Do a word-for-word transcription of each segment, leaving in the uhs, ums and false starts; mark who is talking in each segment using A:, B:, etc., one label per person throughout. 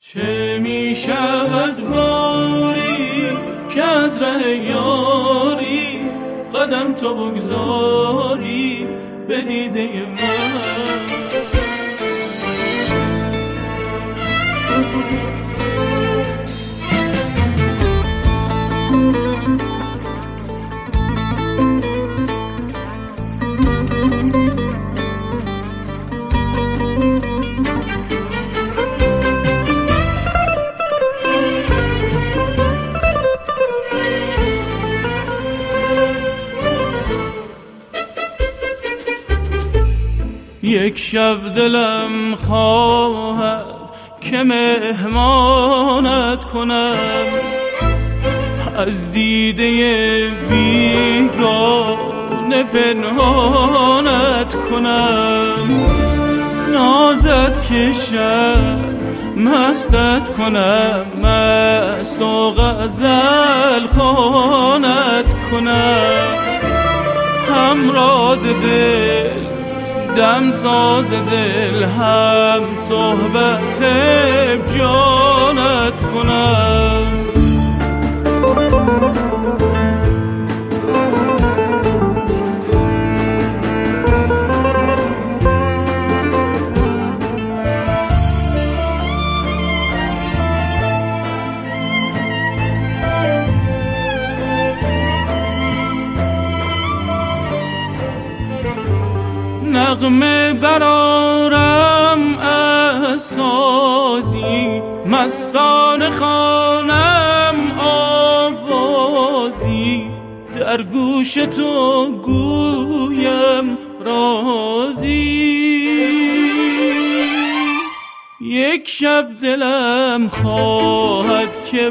A: چه می شود باری که از ره یاری قدم تو بگذاری به دیده من. یک شب دلم خواهد که مهمانت کنم، از دیده بیگانه پنهانت کنم، نازت کشم مستت کنم، مست و غزل خوانت کنم، همراز دل دم ساز دل، هم صحبت جانت کنم. نغمه برارم از سازی، مستانه خوانم آوازی، در گوش تو گویم رازی. یک شب دلم خواهد که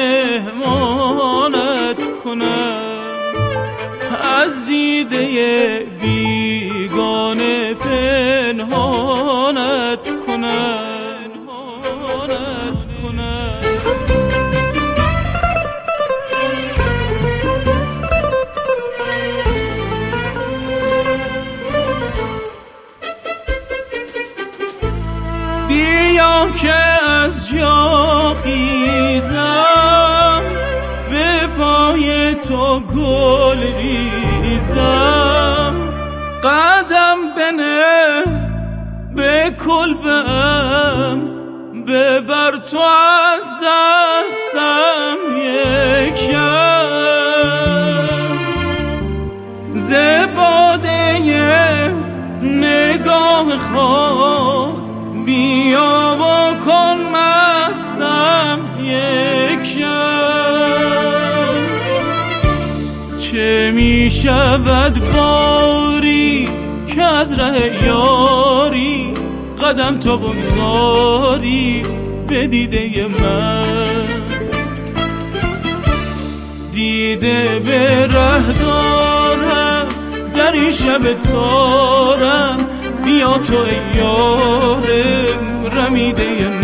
A: مهمانت کنم، از دیده بیگانه پنهانت کنم، پنهانت کنم. بیا که از جا خیزم، به پای تو گل ریزم، قدم بنه به کلبم، ببر تو از دستم یک شب، ز باده نگاه خود بیا و کن مستم یک شب. چه می شود باری که از ره یاری قدم تو بگذاری به دیده من، دیده به ره دارم در این شب تارم، بیا تو ای یارم رمیده من.